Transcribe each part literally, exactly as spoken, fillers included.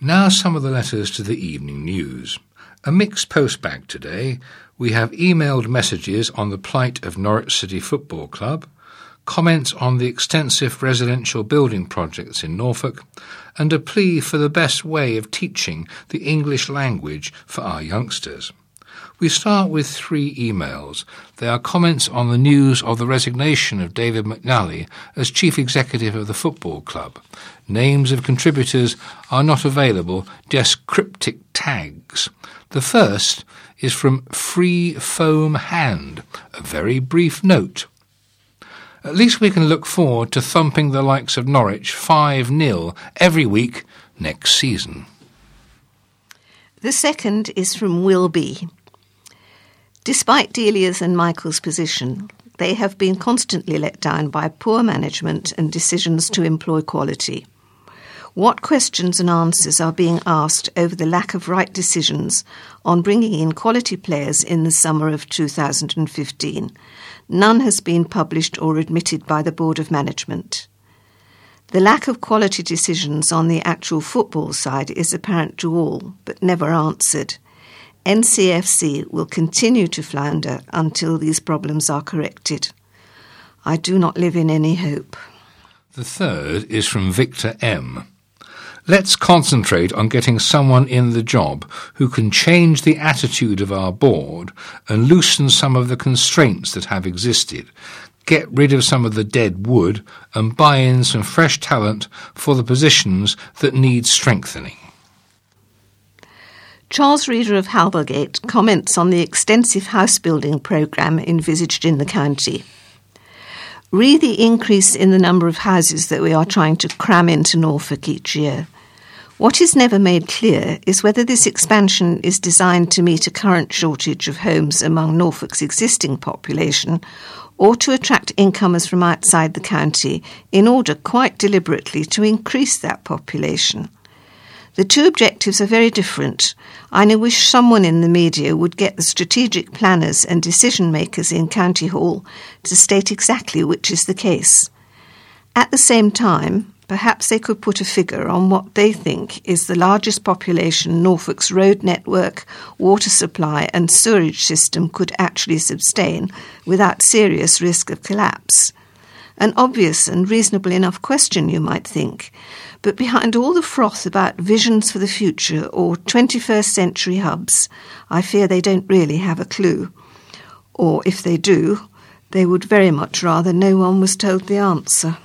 Now some of the letters to the evening news. A mixed postbag today. We have emailed messages on the plight of Norwich City Football Club, comments on the extensive residential building projects in Norfolk, and a plea for the best way of teaching the English language for our youngsters. We start with three emails. They are comments on the news of the resignation of David McNally as Chief Executive of the football club. Names of contributors are not available, just cryptic tags. The first is from Free Foam Hand, a very brief note. At least we can look forward to thumping the likes of Norwich five nil every week next season. The second is from Will B. Despite Delia's and Michael's position, they have been constantly let down by poor management and decisions to employ quality. What questions and answers are being asked over the lack of right decisions on bringing in quality players in the summer of two thousand fifteen? None has been published or admitted by the Board of Management. The lack of quality decisions on the actual football side is apparent to all, but never answered. N C F C will continue to flounder until these problems are corrected. I do not live in any hope. The third is from Victor M. Let's concentrate on getting someone in the job who can change the attitude of our board and loosen some of the constraints that have existed, get rid of some of the dead wood and buy in some fresh talent for the positions that need strengthening. Charles Reader of Halbergate comments on the extensive house building programme envisaged in the county. Re the increase in the number of houses that we are trying to cram into Norfolk each year. What is never made clear is whether this expansion is designed to meet a current shortage of homes among Norfolk's existing population or to attract incomers from outside the county in order quite deliberately to increase that population. The two objectives are very different. I now wish someone in the media would get the strategic planners and decision-makers in County Hall to state exactly which is the case. At the same time, perhaps they could put a figure on what they think is the largest population Norfolk's road network, water supply and sewerage system could actually sustain without serious risk of collapse. An obvious and reasonable enough question, you might think, but behind all the froth about visions for the future or twenty-first century hubs, I fear they don't really have a clue. Or if they do, they would very much rather no one was told the answer.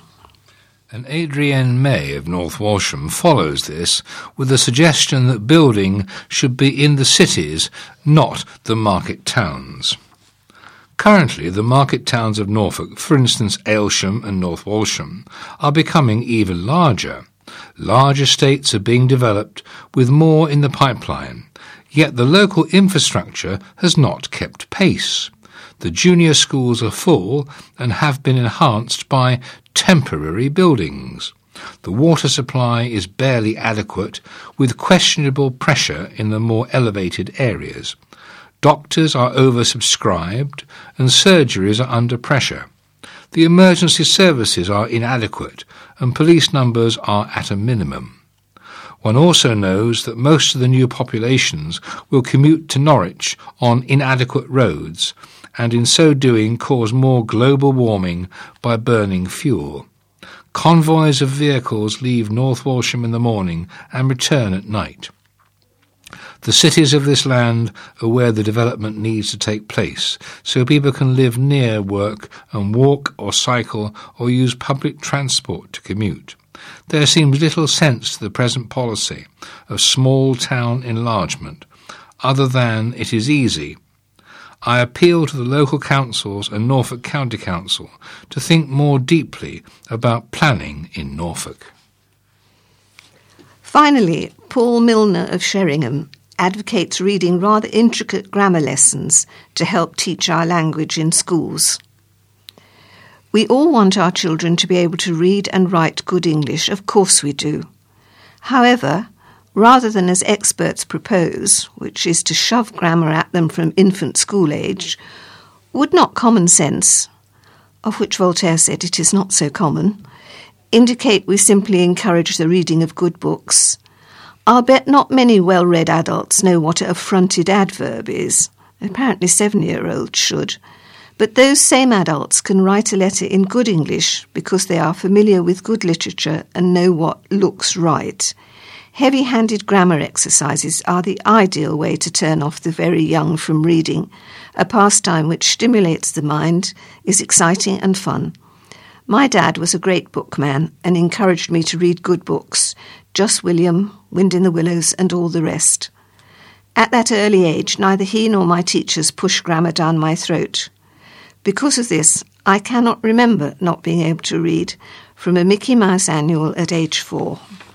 And Adrienne May of North Walsham follows this with a suggestion that building should be in the cities, not the market towns. Currently, the market towns of Norfolk, for instance Aylsham and North Walsham, are becoming even larger. Large estates are being developed with more in the pipeline, yet the local infrastructure has not kept pace. The junior schools are full and have been enhanced by temporary buildings. The water supply is barely adequate, with questionable pressure in the more elevated areas. Doctors are oversubscribed and surgeries are under pressure. The emergency services are inadequate and police numbers are at a minimum. One also knows that most of the new populations will commute to Norwich on inadequate roads and in so doing cause more global warming by burning fuel. Convoys of vehicles leave North Walsham in the morning and return at night. The cities of this land are where the development needs to take place, so people can live near work and walk or cycle or use public transport to commute. There seems little sense to the present policy of small-town enlargement, other than it is easy. I appeal to the local councils and Norfolk County Council to think more deeply about planning in Norfolk. Finally, Paul Milner of Sheringham advocates reading rather intricate grammar lessons to help teach our language in schools. We all want our children to be able to read and write good English, of course we do. However, rather than as experts propose, which is to shove grammar at them from infant school age, would not common sense, of which Voltaire said it is not so common, indicate we simply encourage the reading of good books? I'll bet not many well-read adults know what a fronted adverb is. Apparently seven-year-olds should. But those same adults can write a letter in good English because they are familiar with good literature and know what looks right. Heavy-handed grammar exercises are the ideal way to turn off the very young from reading, a pastime which stimulates the mind, is exciting and fun. My dad was a great bookman and encouraged me to read good books, Joss William, Wind in the Willows and all the rest. At that early age, neither he nor my teachers pushed grammar down my throat. Because of this, I cannot remember not being able to read from a Mickey Mouse annual at age four.